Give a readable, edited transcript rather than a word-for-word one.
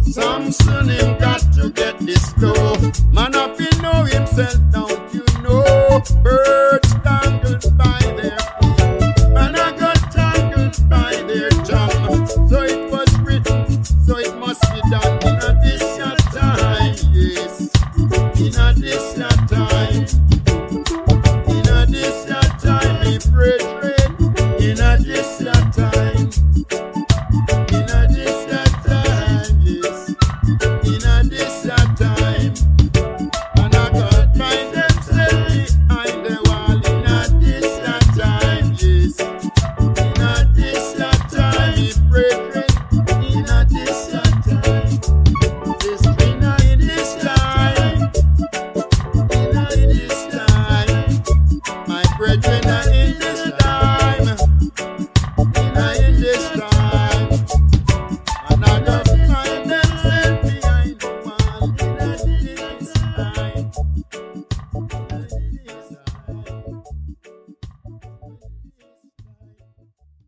Samson him got to get this dough. Man up he know himself, don't you know? Birds tangled by their feet, man I got tangled by their tongue. So it was written, so it must be done in a this your time, yes, in a this your